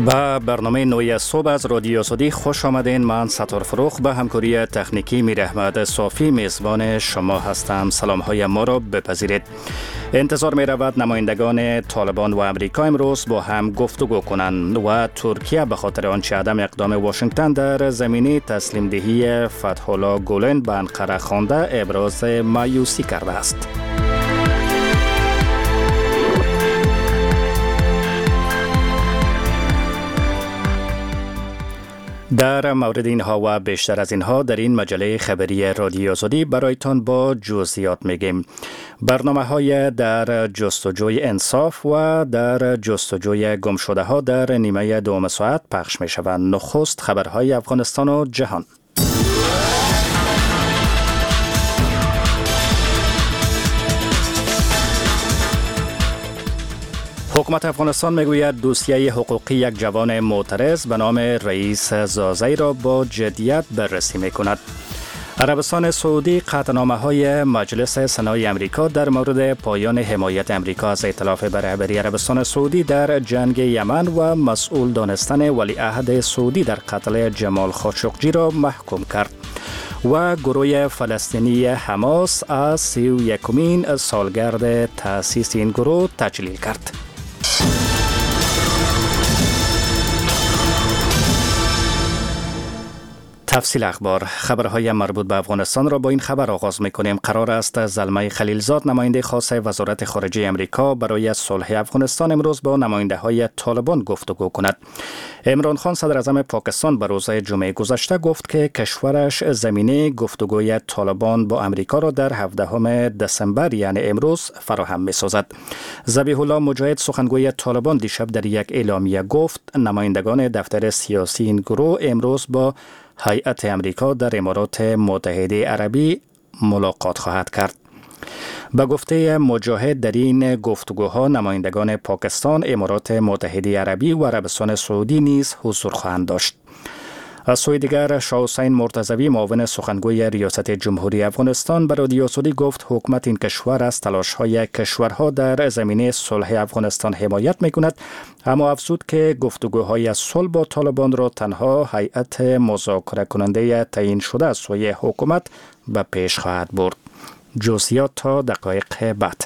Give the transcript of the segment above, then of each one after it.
به برنامه نوی صبح از رادیو آزادی خوش آمدین. من ستار فروخ به همکاری تکنیکی میر احمد صافی میزبان شما هستم. سلام های ما را بپذیرید. انتظار می رود نمایندگان طالبان و امریکا امروز با هم گفتگو کنند و ترکیه به خاطر آنچه عدم اقدام واشنگتن در زمینه تسلیم دهی فتح الله گولن به انقره خوانده ابراز مایوسی کرده است. در مورد اینها و بیشتر از اینها در این مجله خبری رادیو آزادی برایتان با جزئیات میگیم. برنامه‌های در جستجوی انصاف و در جستجوی گمشده ها در نیمه دوم ساعت پخش میشوند. نخست خبرهای افغانستان و جهان. حکومت افغانستان میگوید دوسیه حقوقی یک جوان معترض به نام رئیس زازی را با جدیت بررسی میکند. عربستان سعودی قطعنامه‌های مجلس سنای امریکا در مورد پایان حمایت امریکا از ائتلاف به رهبری عربستان سعودی در جنگ یمن و مسئول دانستن ولیعهد سعودی در قتل جمال خاشقجی را محکوم کرد. و گروه فلسطینی حماس از 31مین سالگرد تأسیس این گروه تجلیل کرد. تفصیل اخبار. خبرهای مربوط به افغانستان را با این خبر آغاز می‌کنیم. قرار است زلمه خلیلزاد نماینده خاص وزارت خارجه امریکا برای صلح افغانستان امروز با نماینده‌های طالبان گفتگو کند. عمران خان صدر اعظم پاکستان به روز جمعه گذشته گفت که کشورش زمینه گفتگوی طالبان با امریکا را در 17 دسامبر یعنی امروز فراهم می‌سازد. ذبیح الله مجاهد سخنگوی طالبان دیشب در یک اعلامیه گفت نمایندگان دفتر سیاسی این گروه امروز با هیئت امریکا در امارات متحده عربی ملاقات خواهد کرد. به گفته مجاهد در این گفتگوها نمایندگان پاکستان، امارات متحده عربی و عربستان سعودی نیز حضور خواهند داشت. از سوی دیگر شاه حسین مرتضوی معاون سخنگوی ریاست جمهوری افغانستان به رادیو آزادی گفت حکومت این کشور از تلاش‌های کشورها در زمینه صلح افغانستان حمایت می‌کند، اما افزود که گفتگوهای صلح با طالبان را تنها هیئت مذاکره کننده تعیین شده از سوی حکومت به پیش خواهد برد. جزئیات تا دقایق بعد.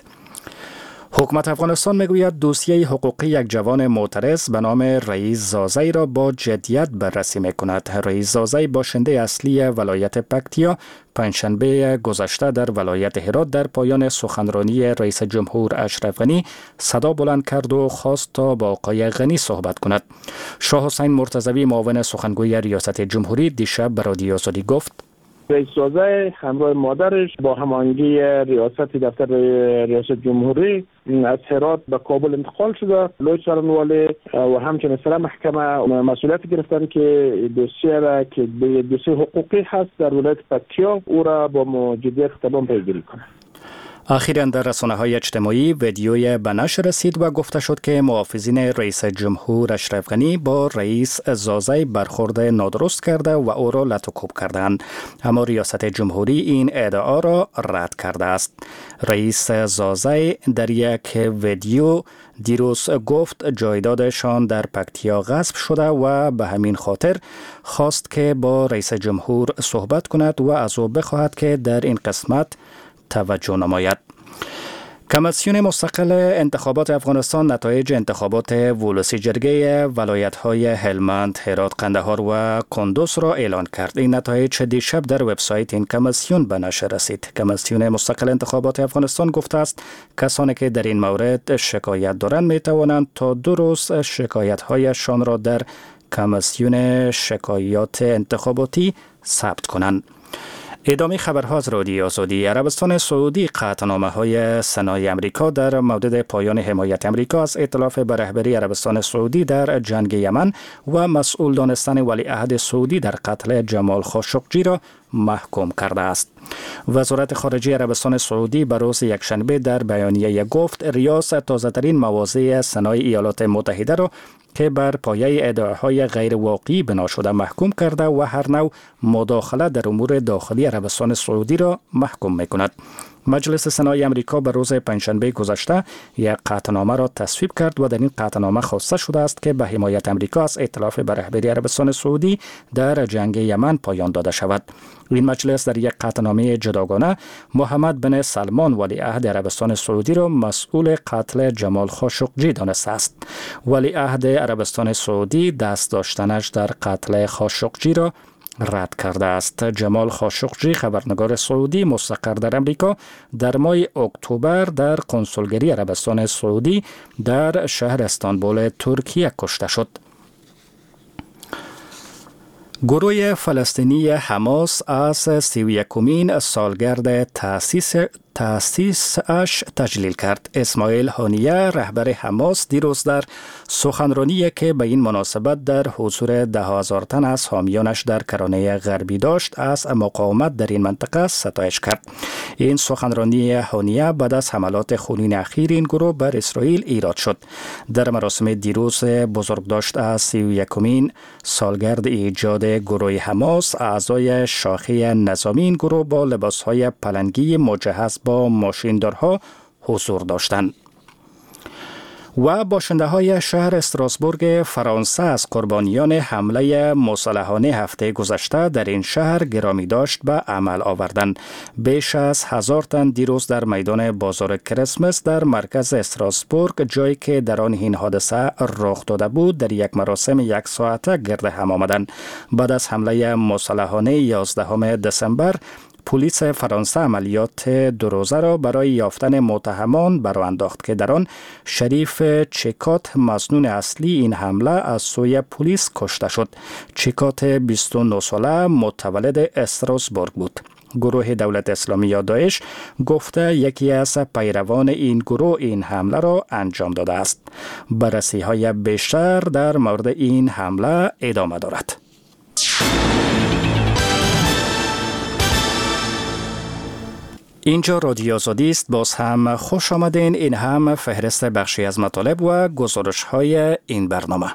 حکومت افغانستان میگوید دوسیه حقوقی یک جوان معترض به نام رئیس زازی را با جدیت بررسی میکند. رئیس زازی باشنده اصلی ولایت پکتیا پنجشنبه گذشته در ولایت هرات در پایان سخنرانی رئیس جمهور اشرف غنی صدا بلند کرد و خواست تا با آقای غنی صحبت کند. شاه حسین مرتضوی معاون سخنگوی ریاست جمهوری دیشب به رادیو آزادی گفت رئیس زازی همراه مادرش با هماهنگی ریاست دفتر ریاست جمهوری از هرات به کابل انتقال شده. لوی سالنوالی و همچنین سر محکمه مسئولیت گرفتن که دوسیه را که دوسیه حقوقی هست در ولایت پکتیا او را با جدیت تمام پیگیری کنند. اخیراً در رسانه‌های اجتماعی ویدیوی به نشر رسید و گفته شد که محافظین رئیس جمهور اشرف غنی با رئیس زازی برخورد نادرست کرده و او را لطوکوب کردند، اما ریاست جمهوری این ادعا را رد کرده است. رئیس زازی در یک ویدیو دیروز گفت جایدادشان در پکتیا غصب شده و به همین خاطر خواست که با رئیس جمهور صحبت کند و از او بخواهد که در این قسمت توجه نماید. کمیسیون مستقل انتخابات افغانستان نتایج انتخابات ولسی جرگه ولایت‌های هلمند، هرات، قندهار و کندوز را اعلان کرد. این نتایج دیشب در وبسایت این کمیسیون به نشر رسید. کمیسیون مستقل انتخابات افغانستان گفته است کسانی که در این مورد شکایت دارند می توانند تا 2 روز شکایت‌هایشان را در کمیسیون شکایات انتخاباتی ثبت کنند. ادامه خبرها از رادیو آزادی. عربستان سعودی قطعنامه‌های سنای امریکا در مورد پایان حمایت امریکا از ائتلاف به رهبری عربستان سعودی در جنگ یمن و مسئول دانستن ولیعهد سعودی در قتل جمال خاشقجی را محکوم کرده است. وزارت خارجه عربستان سعودی به روز یکشنبه در بیانیه گفت ریاض تازه‌ترین مواضع سنای ایالات متحده را که بر پایه ادعاهای غیر واقعی بنا شده محکوم کرده و هر نوع مداخله در امور داخلی عربستان سعودی را محکوم می‌کند. مجلس سنای امریکا به روز پنجشنبه گذشته یک قطعنامه را تصویب کرد و در این قطعنامه خواسته شده است که به حمایت امریکا از ائتلاف به رهبری عربستان سعودی در جنگ یمن پایان داده شود. این مجلس در یک قطعنامه جداگانه محمد بن سلمان ولیعهد عربستان سعودی را مسئول قتل جمال خاشقجی دانسته است. ولیعهد عربستان سعودی دست داشتنش در قتل خاشقجی را رد کرده است. جمال خاشقجی خبرنگار سعودی مستقر در امریکا در ماه اکتبر در کنسولگری عربستان سعودی در شهر استانبول ترکیه کشته شد. گروه فلسطینی حماس از 31مین سالگرد تأسیسش تجلیل کرد. اسماعیل هانیه رهبر حماس دیروز در سخنرانی که به این مناسبت در حضور 10,000 تن از حامیانش در کرانه غربی داشت از مقاومت در این منطقه ستایش کرد. این سخنرانی هانیه بعد از حملات خونین اخیر این گروه بر اسرائیل ایراد شد. در مراسم دیروز بزرگداشت از 31مین سالگرد ایجاد گروه حماس، اعضای شاخه نظامی این گروه با لباسهای پلنگی مجهز با ماشیندارها حضور داشتند. و باشنده های شهر استراسبورگ فرانسه از قربانیان حمله مسلحانه هفته گذشته در این شهر گرامی داشت به عمل آوردند. بیش از 1000 تن دیروز در میدان بازار کریسمس در مرکز استراسبورگ، جایی که در آن این حادثه رخ داده بود، در یک مراسم 1 ساعته گرد هم آمدند. بعد از حمله مسلحانه 11 دسامبر پلیس فرانسه عملیات 2 روزه را برای یافتن متهمان برآ انداخت که در آن شریف چیکات مظنون اصلی این حمله از سوی پلیس کشته شد. چیکات 29 ساله متولد استراسبورگ بود. گروه دولت اسلامی یا داعش گفته یکی از پیروان این گروه این حمله را انجام داده است. بررسی های بیشتر در مورد این حمله ادامه دارد. اینجا رادیو آزادی است. باز هم خوش آمدین. این هم فهرست بخشی از مطالب و گزارش های این برنامه.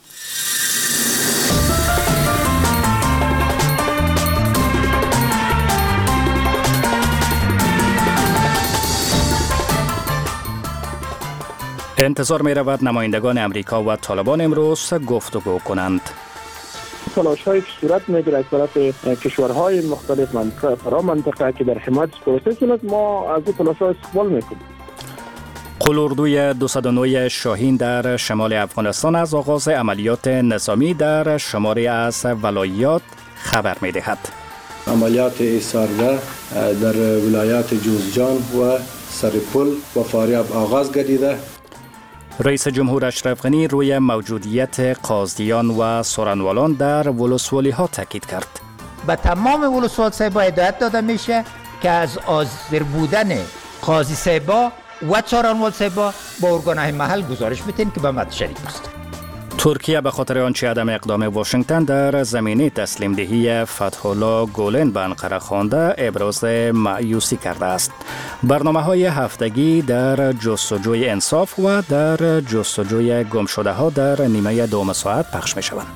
انتظار می رود نمایندگان امریکا و طالبان امروز گفتگو کنند. تلاش‌هایی که صورت می‌گیرد از طرف کشورهای مختلف منطقه که در حمایت پروسس است، ما از این تلاش‌ها استقبال می‌کنیم. قلاردوی 209 شاهین در شمال افغانستان از آغاز عملیات نظامی در شماری از ولایات خبر می‌دهد. عملیات ایثارده در ولایات جوزجان و سرپل و فاریاب آغاز گردیده. رئیس جمهور اشرف غنی روی موجودیت قاضیان و سورانوالان در ولسوالی ها تاکید کرد. به تمام ولسوال صاحبا هدایت داده میشه که از حاضر بودن قاضی صاحبا و سورانوال صاحبا با ارگانهای محل گزارش بدین که به مد شریک است. ترکیه به خاطر آنچه عدم اقدام واشنگتن در زمینه تسلیم دهی فتح الله گولن به انقره خوانده ابراز مایوسی کرده است. برنامه‌های هفتگی در جستجوی انصاف و در جستجوی گمشده ها در نیمه دوم ساعت پخش می شوند.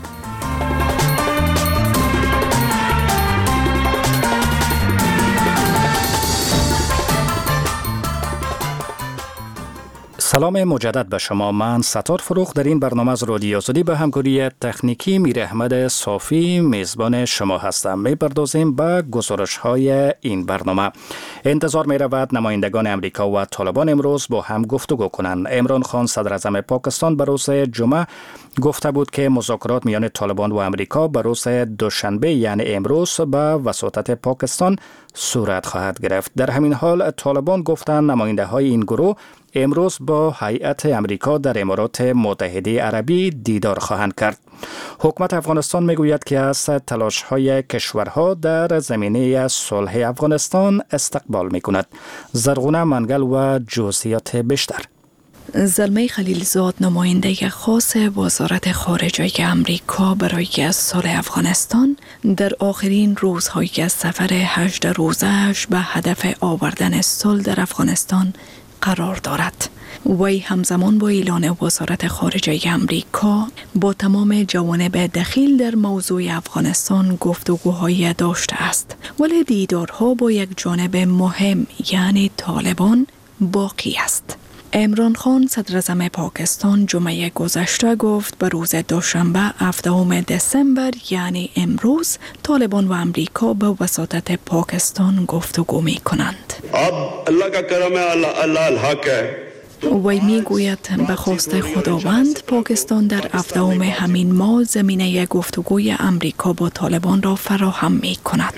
سلام مجدد به شما. من ستار فروخ در این برنامه از رادیو آزادی به همکاری تکنیکی میر احمد صافی میزبان شما هستم. میپردازیم به گزارش های این برنامه. انتظار می رود نمایندگان امریکا و طالبان امروز با هم گفتگو کنند. عمران خان صدر اعظم پاکستان به روز جمعه گفته بود که مذاکرات میان طالبان و امریکا به روز دوشنبه یعنی امروز به وساطت پاکستان صورت خواهد گرفت. در همین حال طالبان گفتند نماینده های این گروه امروز با هیئت امریکا در امارات متحده عربی دیدار خواهند کرد. حکومت افغانستان میگوید که از تلاش‌های کشورها در زمینه صلح افغانستان استقبال میکند. زرغونه منگل و جزئیات بیشتر. زلمه خلیلزاد نماینده خاص وزارت خارجه امریکا برای صلح افغانستان در آخرین روزهای از سفر 8 روزه‌اش به هدف آوردن صلح در افغانستان قرار دارد. وی همزمان با اعلان وزارت خارجه امریکا با تمام جوانب دخیل در موضوع افغانستان گفتگوهای داشته است، ولی دیدارها با یک جانب مهم یعنی طالبان باقی است. عمران خان صدراعظم پاکستان جمعه گذشته گفت به روز دوشنبه 17 دسامبر یعنی امروز طالبان و امریکا به وساطت پاکستان گفتگو می کنند. الله کا کرم ہے، اللہ الحق ہے. وی می گوید به خواست خداوند پاکستان در 17 همین ماه زمینه گفتگوی امریکا با طالبان را فراهم می کند.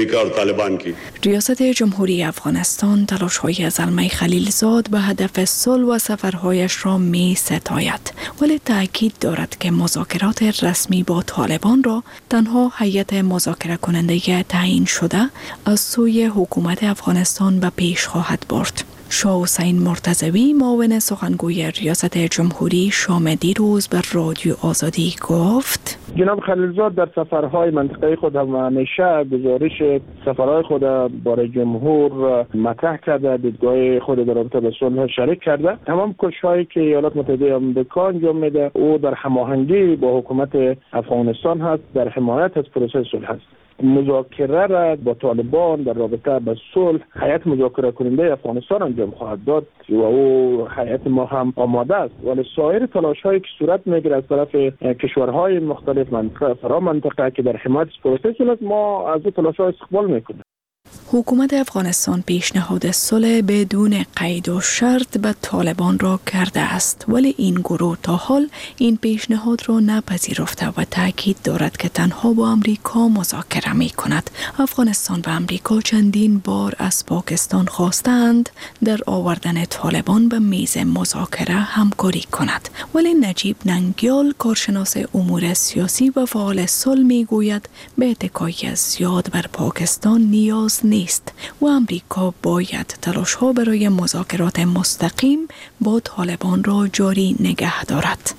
ریاست جمهوری افغانستان تلاش‌های زلمه خلیلزاد به هدف صلح و سفرهایش را می ستاید، ولی تأکید دارد که مذاکرات رسمی با طالبان را تنها هیئت مذاکره کننده تعیین شده از سوی حکومت افغانستان به پیش خواهد برد. شاه حسین مرتضوی معاون سخنگوی ریاست جمهوری شام دیروز به رادیو آزادی گفت: جناب خلیلزاد در سفرهای منطقه خود همیشه گزارش سفرهای خود برای جمهور مطرح کرده، دیدگاه خود در رابطه با صلح شریک کرده. تمام کوشش‌هایی که ایالات متحده آمریکا انجام میده او در هماهنگی با حکومت افغانستان هست، در حمایت از پروسه صلح است. مذاکره را با طالبان در رابطه با صلح هیئت مذاکره کننده افغانستان انجام خواهد داد و او هیئت ما هم آماده است، ولی سایر تلاش‌هایی که صورت میگیره از طرف کشورهای مختلف منطقه فرامنطقه که در حمایت پروسه صلح، ما از این تلاش‌ها استقبال میکنیم. حکومت افغانستان پیشنهاد صلح بدون قید و شرط به طالبان را کرده است، ولی این گروه تا حال این پیشنهاد را نپذیرفته و تاکید دارد که تنها با امریکا مذاکره می کند. افغانستان و امریکا چندین بار از پاکستان خواستند در آوردن طالبان به میز مذاکره همکاری کند، ولی نجیب ننگیال کارشناس امور سیاسی و فعال صلح می گوید به اتکای زیاد بر پاکستان نیاز نیست و امریکا باید تلاش‌ها برای مذاکرات مستقیم با طالبان را جاری نگه دارد.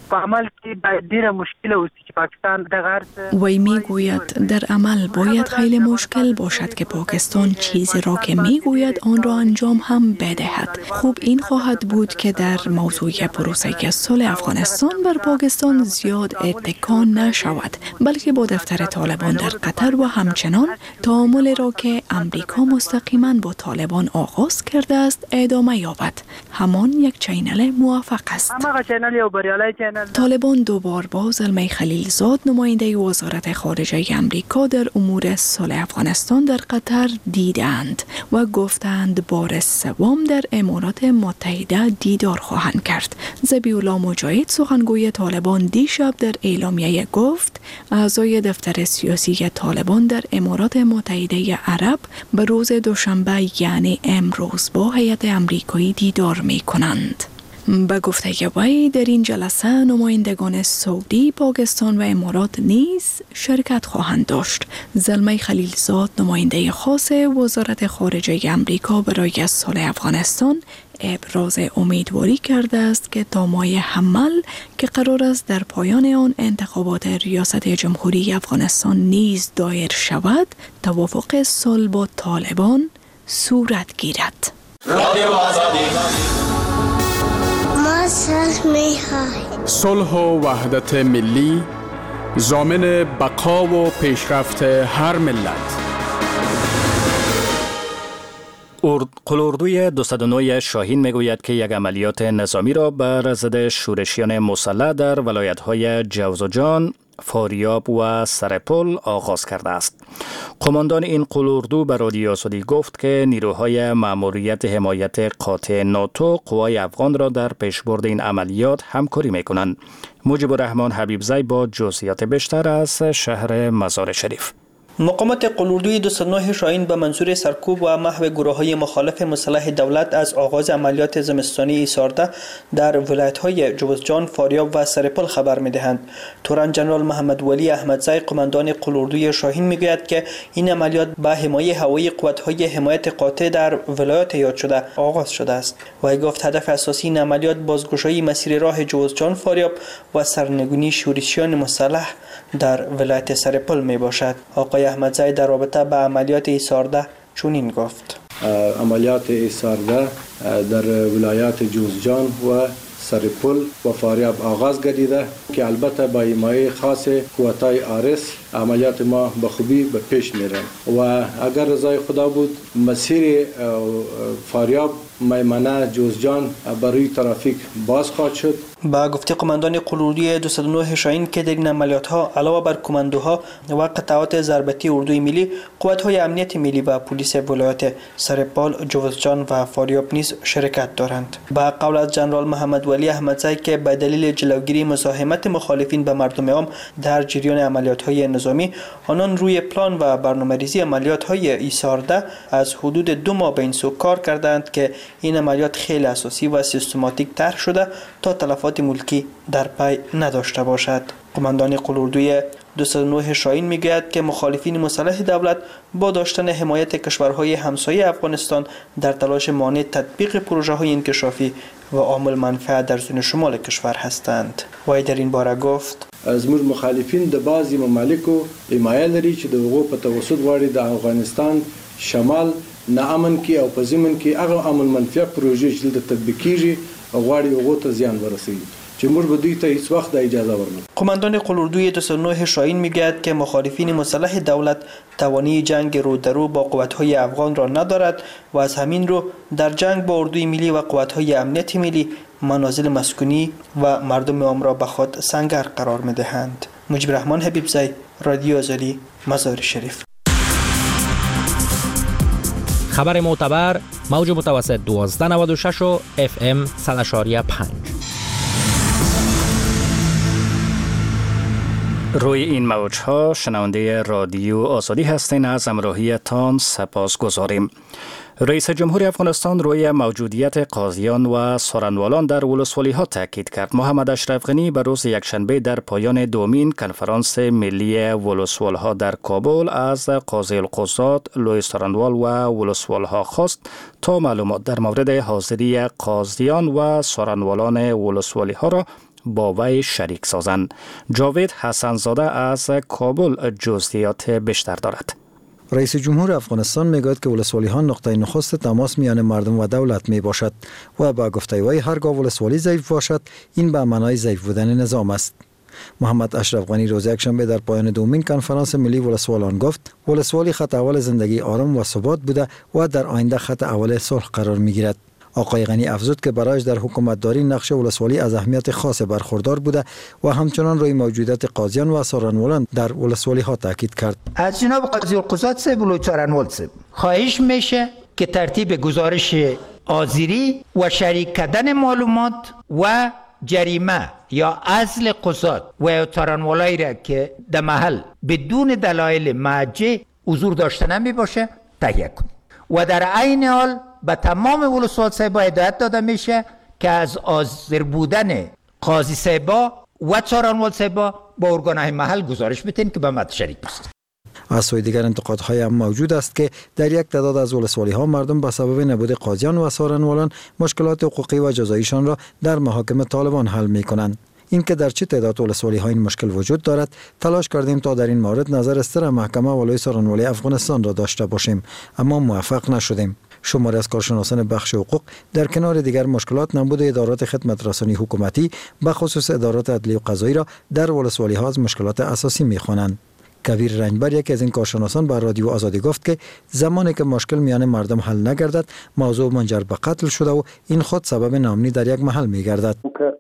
وی میگوید در عمل باید خیلی مشکل باشد که پاکستان چیزی را که میگوید آن را انجام هم بدهد. خوب این خواهد بود که در موضوع پروسه صلح افغانستان بر پاکستان زیاد اتکا نشود، بلکه با دفتر طالبان در قطر و همچنان تعامل را که امریکا مستقیما با طالبان آغاز کرده است ادامه یابد. همان یک چینل موفق است. طالبان دوبار با زلمه خلیلزاد نماینده وزارت خارجه امریکا در امور صلح افغانستان در قطر دیدند و گفتند بار سوم در امارات متحده دیدار خواهند کرد. ذبیح الله مجاهد سخنگوی طالبان دیشب در اعلامیه گفت اعضای دفتر سیاسی طالبان در امارات متحده عرب به روز دوشنبه یعنی امروز با هیئت امریکایی دیدار می کنند. به گفته وی در این جلسه نمایندگان سعودی، پاکستان و امارات نیز شرکت خواهند داشت. زلمه خلیلزاد نماینده خاص وزارت خارجه امریکا برای صلح افغانستان ابراز امیدواری کرده است که تا ماه حمل که قرار است در پایان آن انتخابات ریاست جمهوری افغانستان نیز دایر شود، توافق صلح با طالبان صورت گیرد. صلح و وحدت ملی ضامن بقا و پیشرفت هر ملت. قلاردوی 209 شاهین میگوید که یک عملیات نظامی را بر ضد شورشیان مسلح در ولایت‌های جوزجان، فاریاب و سرپل آغاز کرده است. قماندان این قلاردو به رادیو آزادی گفت که نیروهای مأموریت حمایت قاطع ناتو قوای افغان را در پیشبرد این عملیات همکاری می‌کنند. مجیب الرحمن حبیبزی با جزئیات بیشتر از شهر مزار شریف. مقامات قلاردوی 209 شاهین به منظور سرکوب و محو گروه‌های مخالف مسلح دولت از آغاز عملیات زمستانی ایسارده در ولایت‌های جوزجان، فاریاب و سرپل خبر می‌دهند. تورن جنرال محمد ولی احمدزی قماندان قلاردوی شاهین می‌گوید که این عملیات به حمایت هوایی قوت‌های حمایت قاطع در ولایت یاد شده آغاز شده است. وی گفت هدف اساسی این عملیات بازگشایی مسیر راه جوزجان، فاریاب و سرنگونی شورشیان مسلح در ولایت سرپل میباشد. آقای احمدزی در رابطه با عملیات ایسارده چنین گفت: عملیات ایسارده در ولایات جوزجان و سرپل و فاریاب آغاز گردیده که البته با حمایت خاص قوت‌های آرس عملیات ما به خوبی به پیش میره و اگر رضای خدا بود مسیر فاریاب میمنه جوزجان برای ترافیک باز خواهد شد. با گفته قماندان قلوری 209 شاهین که در این عملیات ها علاوه بر کماندوها و قطعات ضربتی اردوی ملی، قوت‌های امنیت ملی و پلیس ولایات سرپال، جوزجان و فاریاب نیز شرکت دارند. با قول از جنرال محمد ولی احمدزی که به دلیل جلوگیری مزاحمت مخالفین به مردم عام در جریان عملیات‌های نظامی، آنان روی پلان و برنامه‌ریزی عملیات‌های ایسارده از حدود 2 ماه به این سو کار کردند که این عملیات خیلی اساسی و سیستماتیک طرح شده تا تلفات ملکی در پی نداشته باشد. قماندان قلوردوی 209 شاهین میگوید که مخالفین مسلح دولت با داشتن حمایت کشورهای همسایه افغانستان در تلاش مانع تطبیق پروژه‌های انکشافی و عامل منفعت در زون شمال کشور هستند. وی در این باره گفت: از مخالفین د بعضی ممالکو حمایت لري چې د هغو په توسط غواړي د افغانستان شمال نامن کې او په ضمن کې هغه عمل منفعت پروژې چې د تطبیقیږي غواړي هغو ته زیان ورسوي چې موږ به دوی ته هیڅ وخت اجازه ورنکړو. قماندان قلوردوی 209 شاهین میگوید که مخالفین مسلح دولت توانی جنگ رو در رو با قوت‌های افغان را ندارد و از همین رو در جنگ با اردوی ملی و قوت‌های امنیت ملی منازل مسکونی و مردم عام را به خود سنگر قرار می‌دهند. مجیب الرحمن حبیبزی، رادیو آزادی، مزار شریف. خبر معتبر، موج متوسط 1296 و FM 100.5. روی این موج‌ها شنونده رادیو آزادی هستین. از همراهیتان سپاس گذاریم. رئیس جمهور افغانستان روی موجودیت قاضیان و سارنوالان در ولسوالی‌ها تاکید کرد. محمد اشرف غنی به روز یکشنبه در پایان دومین کنفرانس ملی ولسوال‌ها در کابل از قاضی القضات، لوی سارنوال و ولسوال‌ها خواست تا معلومات در مورد حاضری قاضیان و سارنوالان ولسوالی‌ها را با وی شریک سازند. جاوید حسنزاده از کابل جزئیات بیشتر دارد. رئیس جمهور افغانستان میگوید که ولسوالی ها نقطه نخست تماس میان مردم و دولت می باشد و با گفته وی هرگاه ولسوالی ضعیف باشد این به معنای ضعیف بودن نظام است. محمد اشرف غنی روز یکشنبه در پایان دومین کنفرانس ملی ولسوالان گفت ولسوالی خط اول زندگی آرام و ثبات بوده و در آینده خط اول صلح قرار میگیرد. آقای غنی افزود که برایش در حکومتداری نقش ولسوالی از اهمیت خاص برخوردار بوده و همچنان روی موجودیت قاضیان و سارنوالان در ولسوالی ها تاکید کرد. از جناب قاضی القضات صاحب و سارنوال صاحب خواهش میشه که ترتیب گزارش آذری و شریک کردن معلومات و جریمه یا عزل قضات و سارنوالایی را که در محل بدون دلایل معجه حضور داشته نمی باشه تهیه کنید و در عین حال به تمام ولسوال صاحبا هدایت داده میشه که از حاضر بودن قاضی صاحبا و سارنوال صاحبا با ارگان‌های محل گزارش بدین که به مد شریک باشند. از سوی دیگر انتقادهای هم موجود است که در یک تعداد از ولسوالی ها مردم به سبب نبود قاضیان و سارنوالان مشکلات حقوقی و جزاییشان را در محاکم طالبان حل می کنند. اینکه در چه تعداد ولسوالی ها این مشکل وجود دارد تلاش کردیم تا در این مورد نظر استر محکمه ولای سارنوالی افغانستان را داشته باشیم اما موفق نشدیم. شماری از کارشناسان بخش حقوق در کنار دیگر مشکلات نبود ادارات خدمت رسانی حکومتی به خصوص ادارات عدلی و قضایی را در ولسوالی ها از مشکلات اساسی می‌خوانند. کویر رنجبر یکی از این کارشناسان به رادیو آزادی گفت که زمانی که مشکل میان مردم حل نگردد موضوع منجر به قتل شده و این خود سبب ناامنی در یک محل میگردد.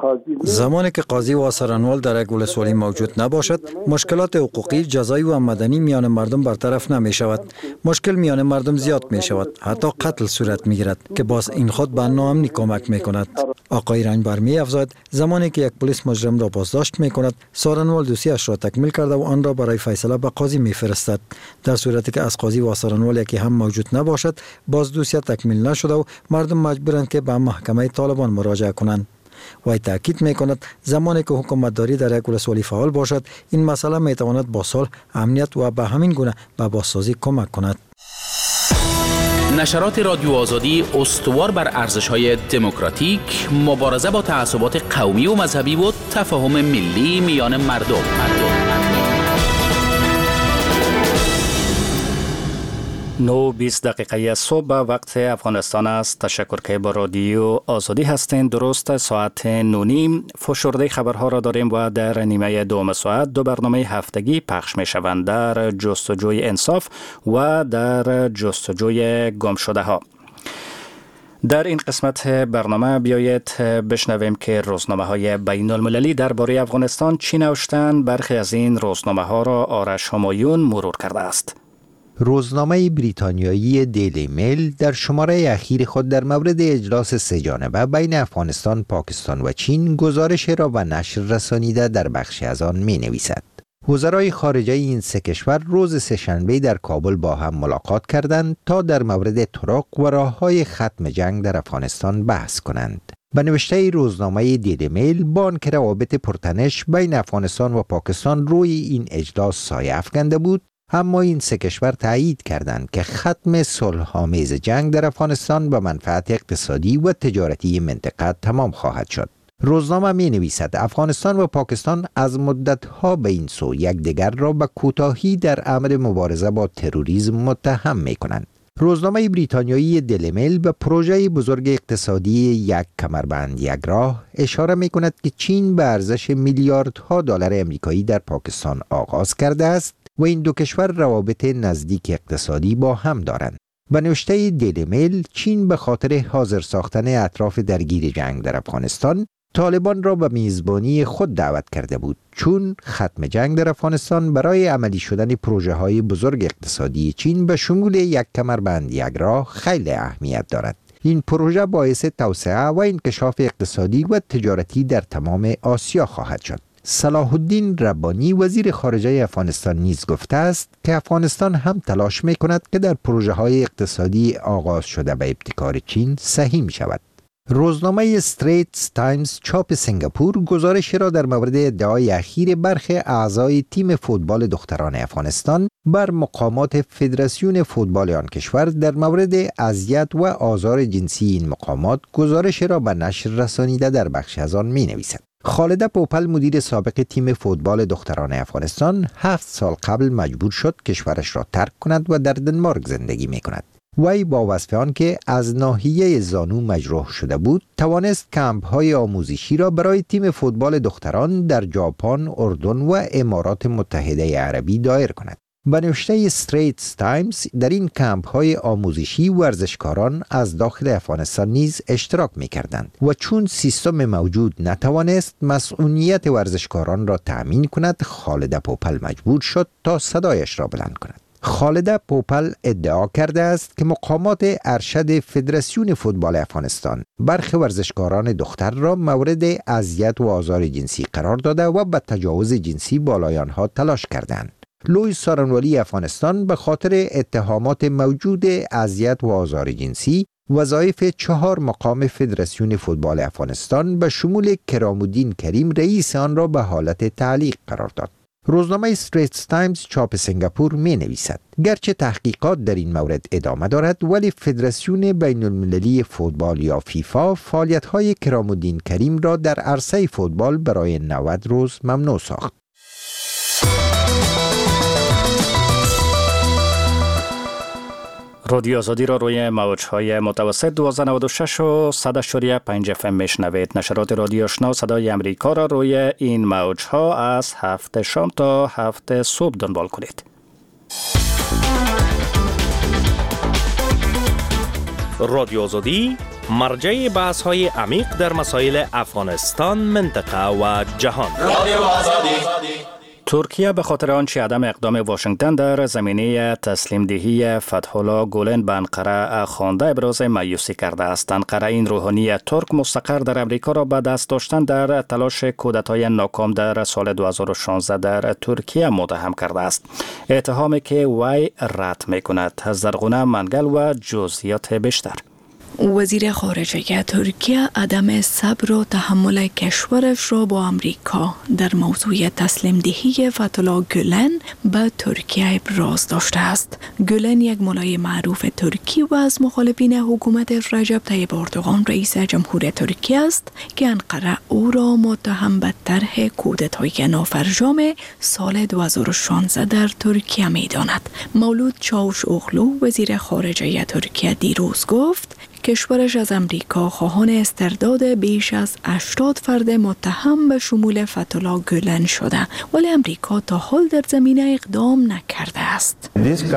زمانی که قاضی و سارنوال در یک ولسوالی موجود نباشد مشکلات حقوقی، جزایی و مدنی میان مردم برطرف نمی شود. مشکل میان مردم زیاد می شود، حتی قتل صورت می گیرد که باز این خود به ناامنی کمک می کند. آقای رنجبر می افزاید زمانی که یک پلیس مجرم را بازداشت می کند سارنوال دوسیش را تکمیل کرده و آن را برای فیصله به قاضی میفرستد. در صورتی که از قاضی و سارنوال یکی هم موجود نباشد بازدوسیه تکمیل نشده و مردم مجبورند که به محکمه طالبان مراجعه کنند. وی تاکید میکند زمانی که حکومتداری در یک ولسوالی فعال باشد این مسئله میتواند با صلح، امنیت و به همین گونه به بازسازی کمک کند. نشرات رادیو آزادی استوار بر ارزش‌های دموکراتیک، مبارزه با تعصبات قومی و مذهبی و تفاهم ملی میان مردم. 9:20 دقیقه صبح وقت افغانستان است. تشکر که با رادیو آزادی هستین. درست ساعت 9:30 فشرده خبرها را داریم و در نیمه دوم ساعت دو برنامه هفتگی پخش می شوند، در جستجوی انصاف و در جستجوی گم شده ها. در این قسمت برنامه بیایید بشنویم که روزنامه های بین المللی درباره افغانستان چی نوشتند. برخی از این روزنامه ها را آرش همایون مرور کرده است. روزنامه بریتانیایی دیلی میل در شماره اخیر خود در مورد اجلاس سه‌جانبه بین افغانستان، پاکستان و چین گزارش را به نشر رسانیده در بخشی از آن می نویسد. وزرای خارجه این سه کشور روز سه‌شنبه در کابل با هم ملاقات کردند تا در مورد طرق و راه‌های ختم جنگ در افغانستان بحث کنند. به نوشته روزنامه دیلی میل، با آنکه روابط پرتنش بین افغانستان و پاکستان روی این اجلاس سایه افکنده بود، اما این سه کشور تایید کردند که ختم صلح‌آمیز جنگ در افغانستان به منفعت اقتصادی و تجارتی منطقه تمام خواهد شد. روزنامه می نویسد افغانستان و پاکستان از مدت‌ها به این سو یکدیگر را به کوتاهی در امر مبارزه با تروریسم متهم می کنند. روزنامه بریتانیایی دیلی میل به پروژه بزرگ اقتصادی یک کمربند یک راه اشاره می کند که چین به ارزش میلیاردها دلار آمریکایی در پاکستان آغاز کرده است و این دو کشور روابط نزدیک اقتصادی با هم دارند. به نوشته دیلی میل، چین به خاطر حاضر ساختن اطراف درگیر جنگ در افغانستان طالبان را به میزبانی خود دعوت کرده بود، چون ختم جنگ در افغانستان برای عملی شدن پروژه های بزرگ اقتصادی چین به شمول یک کمربند یک راه خیلی اهمیت دارد. این پروژه باعث توسعه و انکشاف اقتصادی و تجارتی در تمام آسیا خواهد شد. صلاح الدین ربانی وزیر خارجه افغانستان نیز گفته است که افغانستان هم تلاش می کند که در پروژه های اقتصادی آغاز شده به ابتکار چین سهیم شود. روزنامه استریتس تایمز چاپ سنگاپور گزارشی را در مورد ادعای اخیر برخی اعضای تیم فوتبال دختران افغانستان بر مقامات فدراسیون فوتبال آن کشور در مورد اذیت و آزار جنسی این مقامات گزارشی را به نشر رسانیده در بخش از آن می نویسد. خالده پوپل مدیر سابق تیم فوتبال دختران افغانستان 7 سال قبل مجبور شد کشورش را ترک کند و در دنمارک زندگی می کند. وی با وصف آن که از ناحیه زانو مجروح شده بود، توانست کمپ‌های آموزشی را برای تیم فوتبال دختران در ژاپن، اردن و امارات متحده عربی دایر کند. به نوشته استریتس تایمز، در این کمپ‌های آموزشی ورزشکاران از داخل افغانستان نیز اشتراک می‌کردند و چون سیستم موجود نتوانست مسئولیت ورزشکاران را تأمین کند، خالده پوپل مجبور شد تا صدایش را بلند کند. خالده پوپل ادعا کرده است که مقامات ارشد فدراسیون فوتبال افغانستان برخی ورزشکاران دختر را مورد اذیت و آزار جنسی قرار داده و به تجاوز جنسی بالای آنها تلاش کردند. لوی سارنوالی افغانستان به خاطر اتهامات موجود اذیت و آزار جنسی وظایف 4 مقام فدراسیون فوتبال افغانستان به شمول کرامالدین کریم رئیس آن را به حالت تعلیق قرار داد. روزنامه استریتس تایمز چاپ سنگاپور می نویسد گرچه تحقیقات در این مورد ادامه دارد، ولی فدراسیون بین المللی فوتبال یا فیفا فعالیت‌های کرامالدین کریم را در عرصه فوتبال برای 90 روز ممنوع ساخت. رادیو آزادی را روی موج‌های متوسط 1296 و 100.5 FM میشنوید. نشرات رادیو آشنا صدای امریکا را روی این موج‌ها از 7 شام تا 7 صبح دنبال کنید. رادیو آزادی مرجع بحث‌های عمیق در مسائل افغانستان، منطقه و جهان. رادیو آزادی. ترکیه به خاطر آنچه عدم اقدام واشنگتن در زمینه تسلیم دهی فتح الله گولن به انقره خوانده ابراز مایوسی کرده است. انقره این روحانی ترک مستقر در امریکا را به دست داشتن در تلاش کودتای ناکام در سال 2016 در ترکیه متهم کرده است. اتهامی که وی رد می‌کند. زرغونه منگل و جزئیات بیشتر. وزیر خارجه ترکیه عدم صبر و تحمل کشورش را با امریکا در موضوع تسلیم دهی فتح‌الله گولن به ترکیه ابراز داشته است. گولن یک ملای معروف ترکی و از مخالفین حکومت رجب طیب اردوغان رئیس جمهور ترکیه است که انقره او را متهم به طرح کودتای نافرجام سال 2016 در ترکیه می‌داند. مولود چاوشوغلو وزیر خارجه ترکیه دیروز گفت کشورش از امریکا خواهان استرداد بیش از 80 فرد متهم به شمول فتح‌الله گولن شده، ولی امریکا تا حال در زمینه اقدام نکرده است.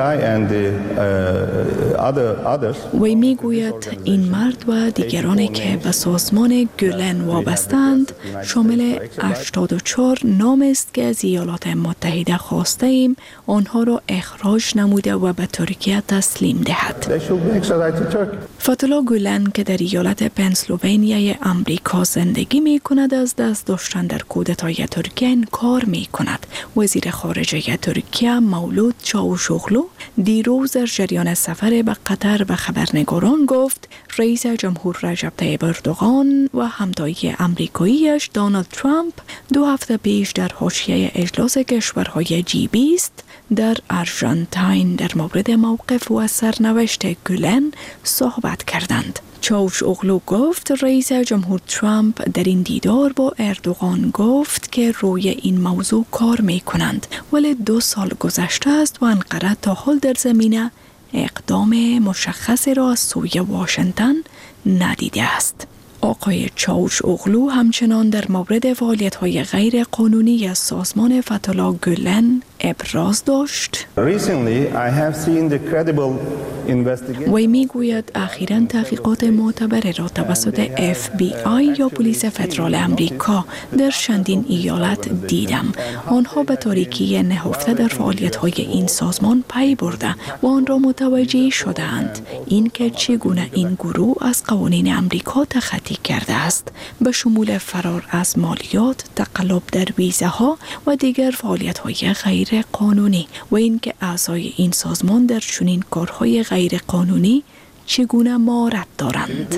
وی میگوید این مرد و دیگرانی که به سازمان گولن وابستند شامل 84 نام است که از ایالات متحده خواسته ایم آنها را اخراج نموده و به ترکیه تسلیم دهد. فتح‌الله گولن که در ایالت پنسیلوانیای امریکا زندگی می کند از دست داشتن در کودتای ترکیه انکار می کند. وزیر خارجه ترکیه مولود چاوشوغلو دیروز در جریان سفر به قطر به خبرنگاران گفت رئیس جمهور رجب طیب اردوغان و همتای امریکاییش دونالد ترامپ 2 هفته پیش در حاشیه اجلاس کشورهای G20 در آرژانتین در مورد موقف و سرنوشت گولن صحبت کردند. چاوشوغلو گفت رئیس جمهور ترامپ در این دیدار با اردوغان گفت که روی این موضوع کار می کنند، ولی 2 سال گذشته است و انقره تا حال در زمینه اقدام مشخصی را از سوی واشنگتن ندیده است. آقای چاوشوغلو همچنان در مورد فعالیت‌های غیر قانونی از سازمان فتح‌الله گولن ابراز داشت. وی میگوید اخیراً تحقیقات معتبر را توسط FBI یا پلیس فدرال امریکا در چندین ایالت دیدم. آنها به تاریکی نهفته در فعالیت‌های این سازمان پی برده و آن را متوجه شدند اینکه چگونه این گروه از قوانین امریکا تخطی کرده است، به شمول فرار از مالیات، تقلب در ویزاها و دیگر فعالیت‌های غیر قانونی و اینکه اعضای این سازمان در چنین کارهای غیر قانونی چگونه مهارت دارند.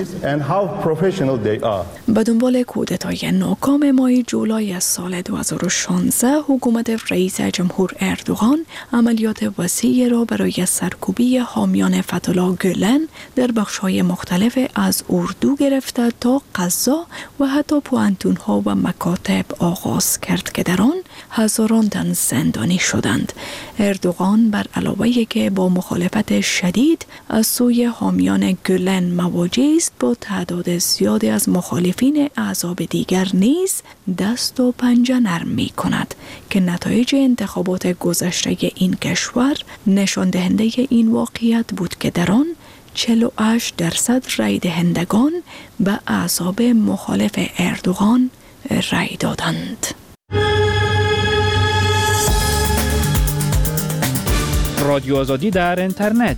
به دنبال کودتای ناکام ماه جولای سال 2016 حکومت رئیس جمهور اردوغان عملیات وسیعی را برای سرکوبی حامیان فتح‌الله گولن در بخش‌های مختلف از اردو گرفته تا غزه و حتی پوانتون‌ها و مکاتب آغاز کرد که در آن هزاران تن زندانی شدند. اردوغان بر علاوه که با مخالفت شدید از سوی حامیان گولن مواجه است، با تعداد زیادی از مخالفین احزاب دیگر نیز دست و پنجه نرم می کند که نتایج انتخابات گذشته این کشور نشان دهنده این واقعیت بود که در آن 48% رای دهندگان به احزاب مخالف اردوغان رای دادند. رادیو آزادی در اینترنت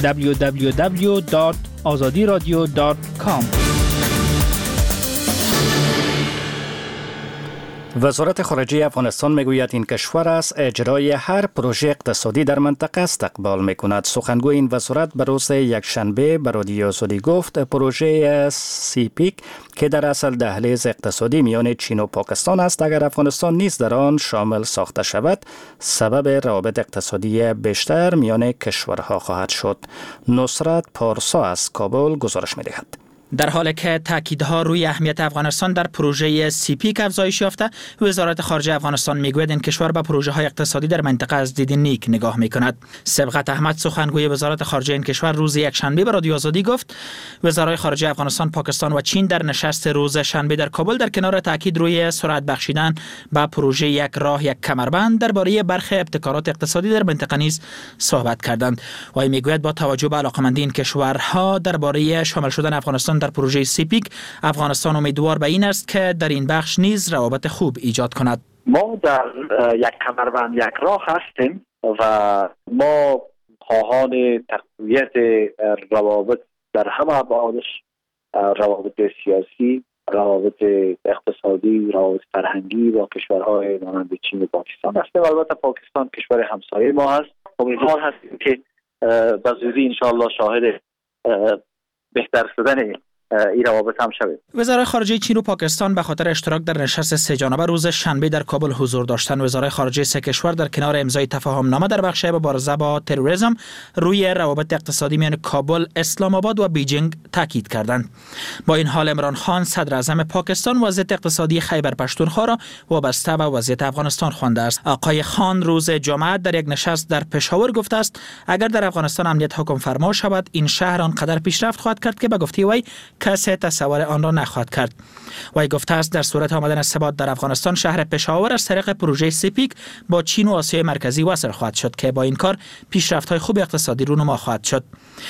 www.azadiradio.com. وزارت خارجه افغانستان میگوید این کشور از اجرای هر پروژه اقتصادی در منطقه استقبال میکند. سخنگوی این وزارت به روز یکشنبه به رادیو آزادی گفت پروژه سیپیک که در اصل دهلیز اقتصادی میان چین و پاکستان است، اگر افغانستان نیز در آن شامل ساخته شود سبب روابط اقتصادی بیشتر میان کشورها خواهد شد. نصرت پارسا از کابل گزارش میدهد. در حالی که تاکیدها روی اهمیت افغانستان در پروژه سیپیک افزایش یافته، وزارت خارجه افغانستان میگوید این کشور به پروژه های اقتصادی در منطقه از دید نیک نگاه میکند. سبقت احمد سخنگوی وزارت خارجه این کشور روز یکشنبه به رادیو آزادی گفت وزرای خارجه افغانستان، پاکستان و چین در نشست روز شنبه در کابل در کنار تاکید روی سرعت بخشیدن به پروژه یک راه یک کمربند درباره برخی ابتکارات اقتصادی در منطقه نیز صحبت کردند. و میگوید با توجه به علاقمندی این کشورها درباره شامل شدن افغانستان در پروژه سیپیک، افغانستان امیدوار به این است که در این بخش نیز روابط خوب ایجاد کند. ما در یک کمربند یک راه هستیم و ما خواهان تقویت روابط در همه ابعادش، روابط سیاسی، روابط اقتصادی، روابط فرهنگی با کشورهای مانند چین و پاکستان هستیم. البته پاکستان کشور همسایه ما هست. امیدوار هستیم که به زودی انشاءالله شاهد بهتر شدن این روابط هم شود. وزرای خارجه چین و پاکستان به خاطر اشتراک در نشست سه جانبه روز شنبه در کابل حضور داشتند. وزرای خارجه سه کشور در کنار امضای تفاهمنامه در بخش مبارزه با تروریسم روی روابط اقتصادی میان کابل، اسلام آباد و بیجینگ تاکید کردند. با این حال عمران خان صدر اعظم پاکستان وضعیت اقتصادی خیبر پختونخوا را وابسته به وضعیت افغانستان خوانده است. آقای خان روز جمعه در یک نشست در پشاور گفته است اگر در افغانستان امنیت حکم فرما شود این شهر آنقدر پیشرفت خواهد کرد که به گفته وی کسی تصور آن را نخواهد کرد. وی گفته است در صورت آمدن ثبات در افغانستان شهر پشاور از طریق پروژه سیپیک با چین و آسیای مرکزی وصل خواهد شد که با این کار پیشرفت‌های خوب اقتصادی رونما خواهد شد.